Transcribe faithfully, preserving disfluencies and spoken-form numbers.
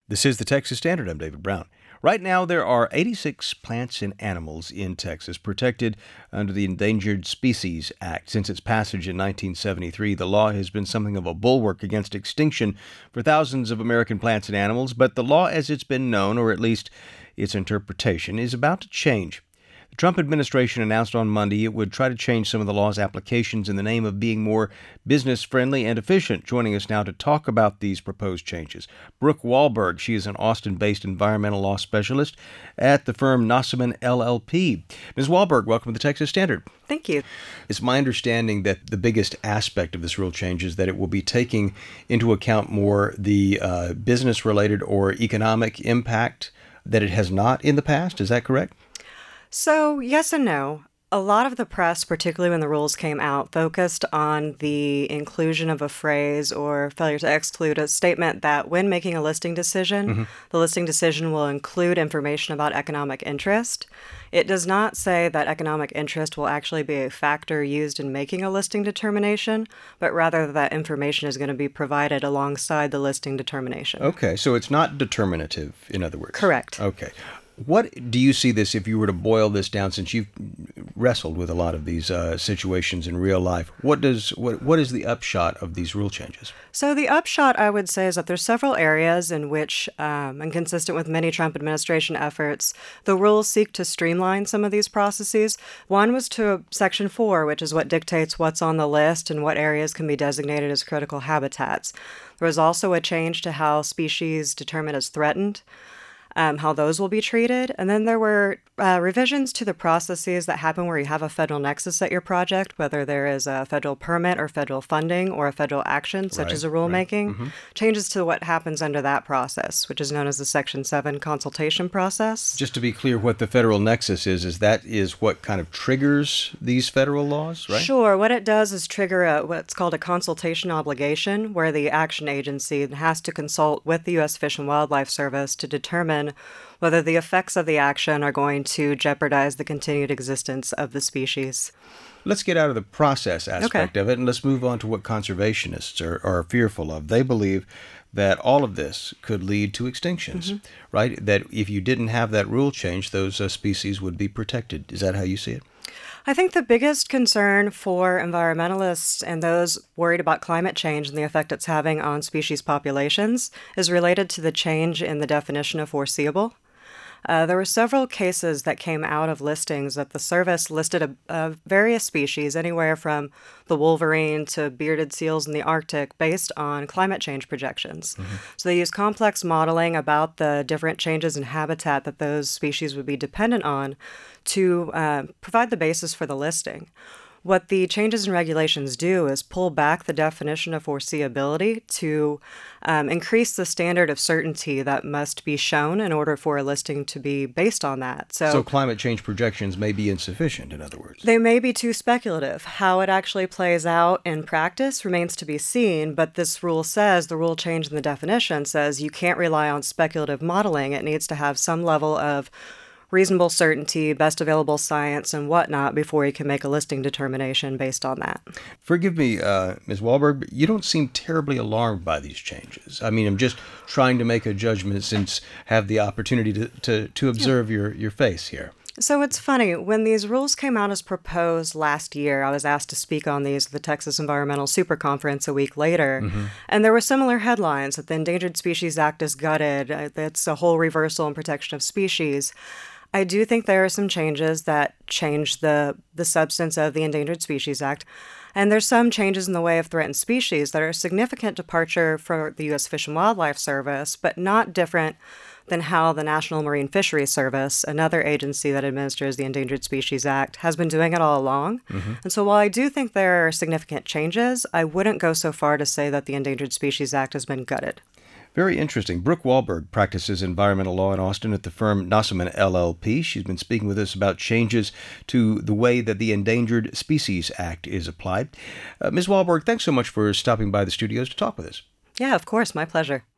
This is the Texas Standard. I'm David Brown. Right now, there are eighty-six plants and animals in Texas protected under the Endangered Species Act. Since its passage in nineteen seventy-three, the law has been something of a bulwark against extinction for thousands of American plants and animals, but the law as it's been known, or at least its interpretation, is about to change. The Trump administration announced on Monday it would try to change some of the law's applications in the name of being more business-friendly and efficient. Joining us now to talk about these proposed changes, Brooke Wahlberg. She is an Austin-based environmental law specialist at the firm Nossaman L L P. Miz Wahlberg, welcome to the Texas Standard. Thank you. It's my understanding that the biggest aspect of this rule change is that it will be taking into account more the uh, business-related or economic impact that it has not in the past. Is that correct? So, yes and no. A lot of the press, particularly when the rules came out, focused on the inclusion of a phrase or failure to exclude a statement that when making a listing decision, mm-hmm. the listing decision will include information about economic interest. It does not say that economic interest will actually be a factor used in making a listing determination, but rather that information is going to be provided alongside the listing determination. Okay, so it's not determinative, in other words. Correct. Okay. What do you see this, if you were to boil this down, since you've wrestled with a lot of these uh, situations in real life, what does what what is the upshot of these rule changes? So the upshot, I would say, is that there's several areas in which, um, and consistent with many Trump administration efforts, the rules seek to streamline some of these processes. One was to Section four, which is what dictates what's on the list and what areas can be designated as critical habitats. There was also a change to how species determined as threatened, Um, how those will be treated. And then there were uh, revisions to the processes that happen where you have a federal nexus at your project, whether there is a federal permit or federal funding or a federal action, such right, as a rulemaking. Right. Mm-hmm. Changes to what happens under that process, which is known as the Section seven consultation process. Just to be clear, what the federal nexus is, is that is what kind of triggers these federal laws, right? Sure. What it does is trigger a, what's called a consultation obligation, where the action agency has to consult with the U S Fish and Wildlife Service to determine whether the effects of the action are going to jeopardize the continued existence of the species. Let's get out of the process aspect okay. of it, and let's move on to what conservationists are, are fearful of. They believe that all of this could lead to extinctions, mm-hmm. right? That if you didn't have that rule change, those uh, species would be protected. Is that how you see it? I think the biggest concern for environmentalists and those worried about climate change and the effect it's having on species populations is related to the change in the definition of foreseeable. Uh, there were several cases that came out of listings that the service listed a, a various species, anywhere from the wolverine to bearded seals in the Arctic, based on climate change projections. Mm-hmm. So they used complex modeling about the different changes in habitat that those species would be dependent on to uh, provide the basis for the listing. What the changes in regulations do is pull back the definition of foreseeability to um, increase the standard of certainty that must be shown in order for a listing to be based on that. So, so climate change projections may be insufficient, in other words. They may be too speculative. How it actually plays out in practice remains to be seen, but this rule says, the rule change in the definition says you can't rely on speculative modeling. It needs to have some level of reasonable certainty, best available science, and whatnot before you can make a listing determination based on that. Forgive me, uh, Miz Wahlberg, but you don't seem terribly alarmed by these changes. I mean, I'm just trying to make a judgment since I have the opportunity to, to, to observe yeah. your, your face here. So it's funny, when these rules came out as proposed last year, I was asked to speak on these at the Texas Environmental Super Conference a week later, mm-hmm. and there were similar headlines that the Endangered Species Act is gutted, it's a whole reversal in protection of species. I do think there are some changes that change the, the substance of the Endangered Species Act, and there's some changes in the way of threatened species that are a significant departure for the U S Fish and Wildlife Service, but not different than how the National Marine Fisheries Service, another agency that administers the Endangered Species Act, has been doing it all along. Mm-hmm. And so while I do think there are significant changes, I wouldn't go so far to say that the Endangered Species Act has been gutted. Very interesting. Brooke Wahlberg practices environmental law in Austin at the firm Nossaman L L P. She's been speaking with us about changes to the way that the Endangered Species Act is applied. Uh, Miz Wahlberg, thanks so much for stopping by the studios to talk with us. Yeah, of course. My pleasure.